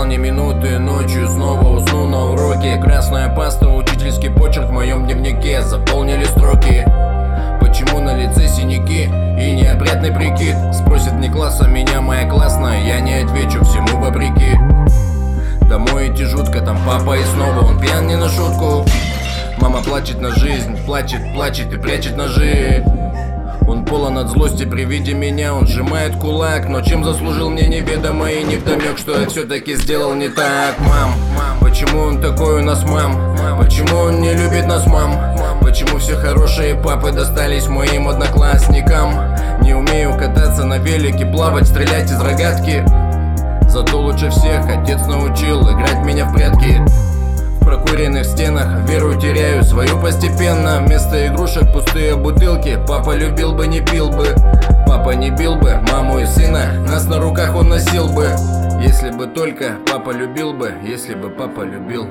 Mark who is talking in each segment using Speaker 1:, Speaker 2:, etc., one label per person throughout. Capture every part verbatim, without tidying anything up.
Speaker 1: спал ни минуты, ночью снова усну на уроке. Красная паста, учительский почерк в моем дневнике заполнили строки. Почему на лице синяки и неопрятный прикид? Спросит не класса меня моя классная, я не отвечу всему вопреки. Домой идти жутко, там папа и снова он пьян не на шутку. Мама плачет на жизнь, плачет, плачет и прячет ножи. Он полон от злости при виде меня, он сжимает кулак. Но чем заслужил мне неведомо и невдомек, что я все-таки сделал не так. Мам, почему он такой у нас, мам? Почему он не любит нас, мам? Почему все хорошие папы достались моим одноклассникам? Не умею кататься на велике, плавать, стрелять из рогатки. Зато лучше всех отец научил играть меня в прятки. В прокуренных стенах веру теряю свою постепенно. Вместо игрушек пустые бутылки. Папа любил бы, не пил бы. Папа не бил бы маму и сына. Нас на руках он носил бы. Если бы только папа любил бы. Если бы папа любил.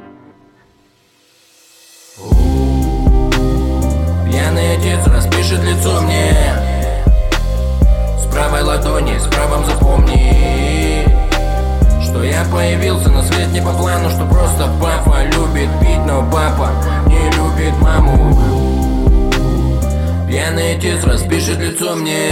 Speaker 1: Пьяный отец распишет лицо мне с правой ладони, с правым запомни, что я появился на свет не по плану, что просто папа любит пить, но папа не любит маму. Пьяный отец распишет лицо мне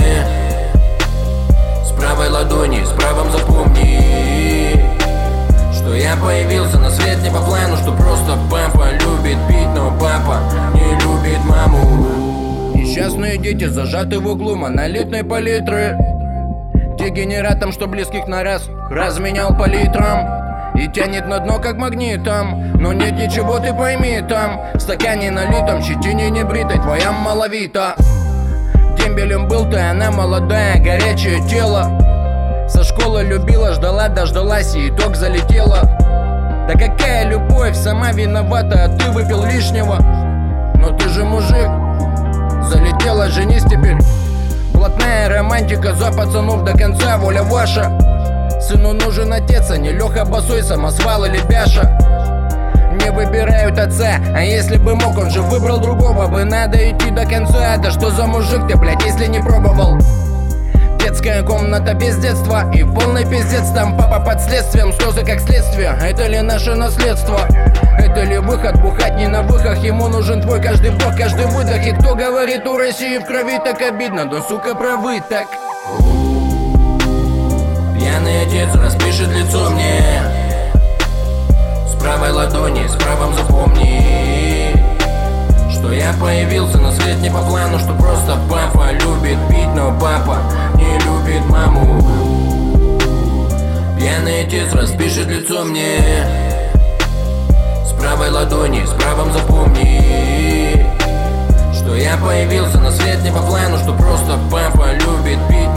Speaker 1: с правой ладони, с правым запомни, что я появился на свет не по плану, что просто папа любит пить, но папа не любит маму. Несчастные дети зажаты в углу монолитной палитры, дегенератом, что близких на раз разменял по литрам и тянет на дно как магнитом. Но нет ничего, ты пойми, там в стакане налитом, щетине небритой твоя маловита. Дембелем был ты, она молодая, горячее тело. Со школы любила, ждала, дождалась и итог залетела. Да какая любовь, сама виновата, а ты выпил лишнего. Но ты же мужик, залетела, женись теперь. Блатная романтика за пацанов до конца, воля ваша. Сыну нужен отец, а не Леха Босой, самосвал или Бяша. Не выбирают отца, а если бы мог, он же выбрал другого бы. Надо идти до конца, да что за мужик ты, блядь, если не пробовал? Детская комната без детства и полный пиздец, там папа под следствием, слезы как следствие. Это ли наше наследство? Это ли выход? Бухать не на выхах, ему нужен твой каждый вдох, каждый выдох. И кто говорит, у России в крови так обидно, но сука правы так. Пьяный отец распишет лицо мне с правой ладони, с правым запомни, что я появился на свет не по плану, что просто папа любит пить, но папа не любит маму. Пьяный отец распишет лицо мне с правой ладони, с правым запомни, что я появился на свет не по плану, что просто папа любит пить,